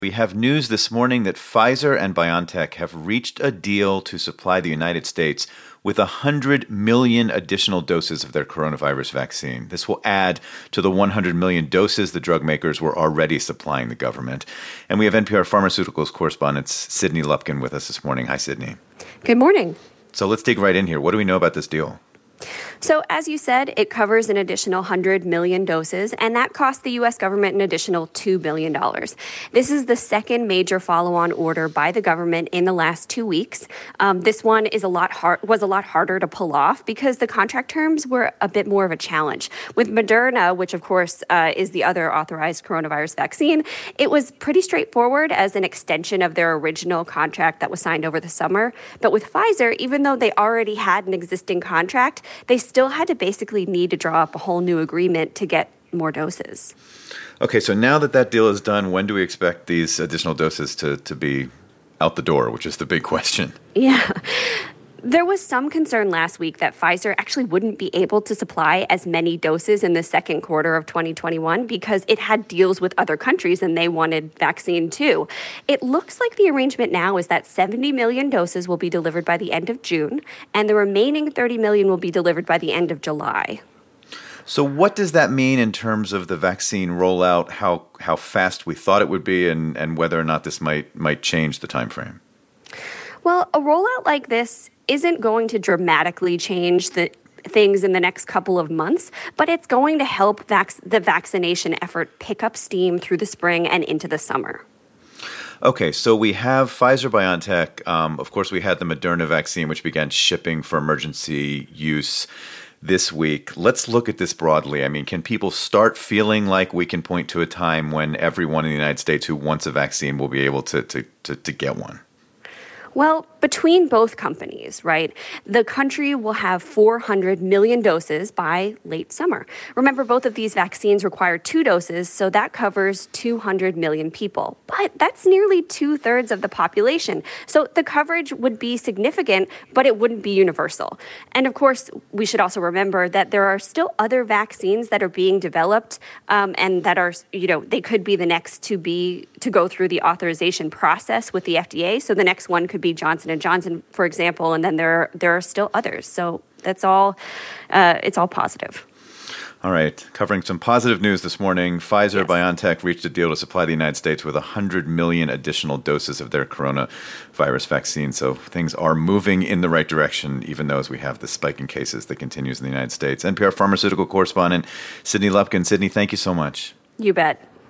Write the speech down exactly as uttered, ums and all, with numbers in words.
We have news this morning that Pfizer and BioNTech have reached a deal to supply the United States with one hundred million additional doses of their coronavirus vaccine. This will add to the one hundred million doses the drug makers were already supplying the government. And we have N P R Pharmaceuticals correspondent Sydney Lupkin with us this morning. Hi, Sydney. Good morning. So let's dig right in here. What do we know about this deal? So, as you said, it covers an additional one hundred million doses, and that cost the U S government an additional two billion dollars. This is the second major follow-on order by the government in the last two weeks. Um, this one is a lot hard, was a lot harder to pull off because the contract terms were a bit more of a challenge. With Moderna, which of course uh, is the other authorized coronavirus vaccine, it was pretty straightforward as an extension of their original contract that was signed over the summer. But with Pfizer, even though they already had an existing contract, they still had to basically need to draw up a whole new agreement to get more doses. Okay, so now that that deal is done, when do we expect these additional doses to, to be out the door, which is the big question? Yeah. There was some concern last week that Pfizer actually wouldn't be able to supply as many doses in the second quarter of twenty twenty-one because it had deals with other countries and they wanted vaccine too. It looks like the arrangement now is that seventy million doses will be delivered by the end of June and the remaining thirty million will be delivered by the end of July. So what does that mean in terms of the vaccine rollout, how how fast we thought it would be, and, and whether or not this might might change the time frame? Well, a rollout like this isn't going to dramatically change the things in the next couple of months, but it's going to help vac- the vaccination effort pick up steam through the spring and into the summer. Okay, so we have Pfizer-BioNTech. Um, of course, we had the Moderna vaccine, which began shipping for emergency use this week. Let's look at this broadly. I mean, can people start feeling like we can point to a time when everyone in the United States who wants a vaccine will be able to to to, to get one? Well, between both companies, right, the country will have four hundred million doses by late summer. Remember, both of these vaccines require two doses, so that covers two hundred million people. But that's nearly two-thirds of the population. So the coverage would be significant, but it wouldn't be universal. And of course, we should also remember that there are still other vaccines that are being developed um, and that are, you know, they could be the next to be to go through the authorization process with the F D A. So the next one could be Johnson and Johnson, for example, and then there there are still others. So that's all. Uh, it's all positive. All right. Covering some positive news this morning, Pfizer-BioNTech yes. reached a deal to supply the United States with one hundred million additional doses of their coronavirus vaccine. So things are moving in the right direction, even though as we have this spike in cases that continues in the United States. N P R pharmaceutical correspondent Sydney Lupkin. Sydney, thank you so much. You bet.